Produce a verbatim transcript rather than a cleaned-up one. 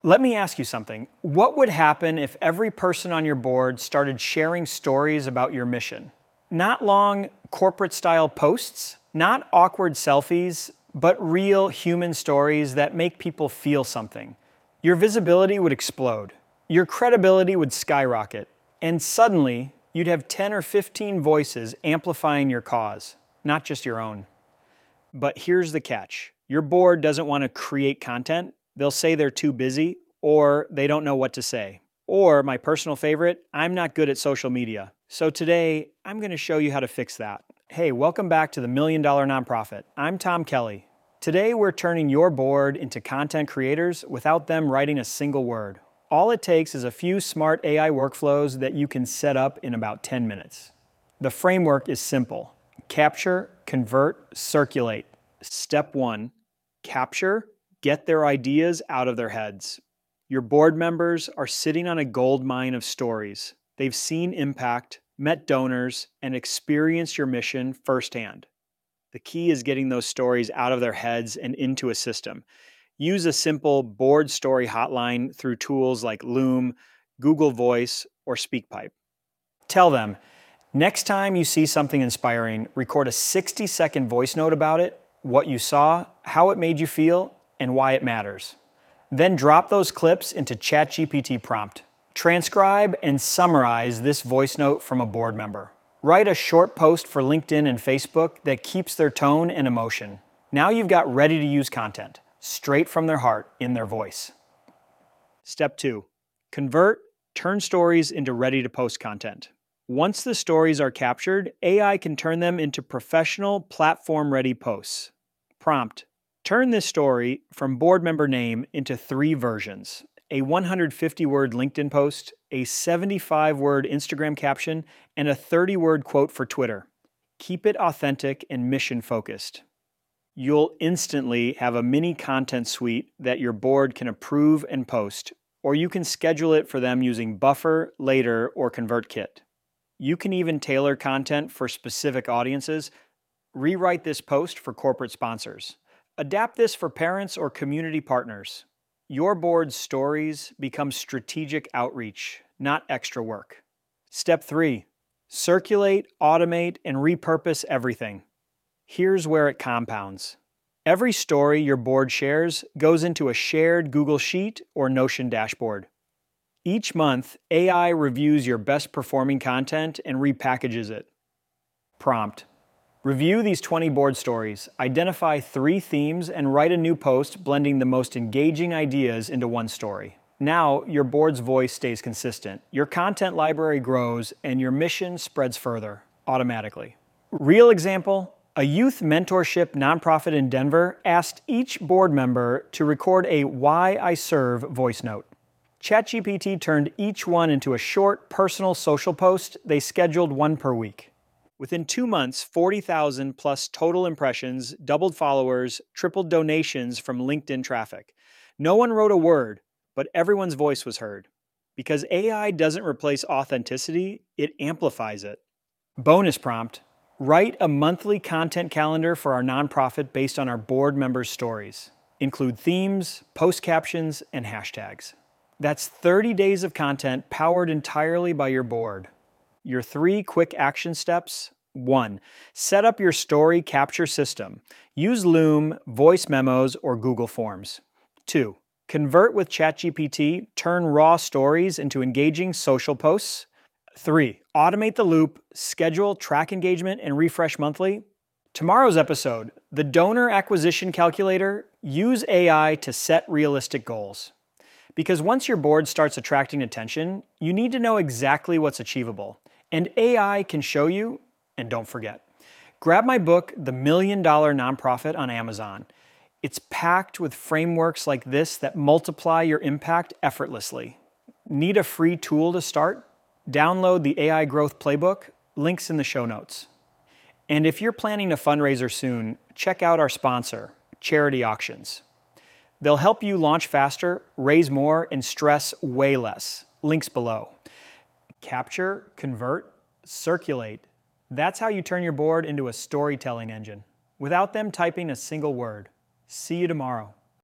Let me ask you something. What would happen if every person on your board started sharing stories about your mission? Not long corporate-style posts, not awkward selfies, but real human stories that make people feel something. Your visibility would explode. Your credibility would skyrocket. And suddenly, you'd have ten or fifteen voices amplifying your cause, not just your own. But here's the catch. Your board doesn't want to create content. They'll say they're too busy, or they don't know what to say. Or, my personal favorite, I'm not good at social media. So today, I'm going to show you how to fix that. Hey, welcome back to the Million Dollar Nonprofit. I'm Tom Kelly. Today, we're turning your board into content creators without them writing a single word. All it takes is a few smart A I workflows that you can set up in about ten minutes. The framework is simple. Capture, convert, circulate. Step one, capture, get their ideas out of their heads. Your board members are sitting on a gold mine of stories. They've seen impact, met donors, and experienced your mission firsthand. The key is getting those stories out of their heads and into a system. Use a simple board story hotline through tools like Loom, Google Voice, or SpeakPipe. Tell them, next time you see something inspiring, record a sixty second voice note about it, what you saw, how it made you feel, and why it matters. Then drop those clips into ChatGPT prompt. Transcribe and summarize this voice note from a board member. Write a short post for LinkedIn and Facebook that keeps their tone and emotion. Now you've got ready-to-use content, straight from their heart, in their voice. Step two, convert, turn stories into ready-to-post content. Once the stories are captured, A I can turn them into professional, platform-ready posts. Prompt, turn this story from board member name into three versions: a one hundred fifty word LinkedIn post, a seventy-five word Instagram caption, and a thirty word quote for Twitter. Keep it authentic and mission-focused. You'll instantly have a mini content suite that your board can approve and post, or you can schedule it for them using Buffer, Later, or ConvertKit. You can even tailor content for specific audiences. Rewrite this post for corporate sponsors. Adapt this for parents or community partners. Your board's stories become strategic outreach, not extra work. Step three, circulate, automate, and repurpose everything. Here's where it compounds. Every story your board shares goes into a shared Google Sheet or Notion dashboard. Each month, A I reviews your best performing content and repackages it. Prompt, review these twenty board stories, identify three themes, and write a new post blending the most engaging ideas into one story. Now, your board's voice stays consistent, your content library grows, and your mission spreads further, automatically. Real example, a youth mentorship nonprofit in Denver asked each board member to record a Why I Serve voice note. ChatGPT turned each one into a short, personal social post. They scheduled one per week. Within two months, forty thousand plus total impressions, doubled followers, tripled donations from LinkedIn traffic. No one wrote a word, but everyone's voice was heard. Because A I doesn't replace authenticity, it amplifies it. Bonus prompt, write a monthly content calendar for our nonprofit based on our board members' stories. Include themes, post captions, and hashtags. That's thirty days of content powered entirely by your board. Your three quick action steps. One, set up your story capture system. Use Loom, voice memos, or Google Forms. Two, convert with ChatGPT, turn raw stories into engaging social posts. Three, automate the loop, schedule, track engagement, and refresh monthly. Tomorrow's episode, the donor acquisition calculator, use A I to set realistic goals. Because once your board starts attracting attention, you need to know exactly what's achievable. And A I can show you, and don't forget. Grab my book, The Million Dollar Nonprofit, on Amazon. It's packed with frameworks like this that multiply your impact effortlessly. Need a free tool to start? Download the A I Growth Playbook, links in the show notes. And if you're planning a fundraiser soon, check out our sponsor, Charity Auctions. They'll help you launch faster, raise more, and stress way less. Links below. Capture, convert, circulate. That's how you turn your board into a storytelling engine, without them typing a single word. See you tomorrow.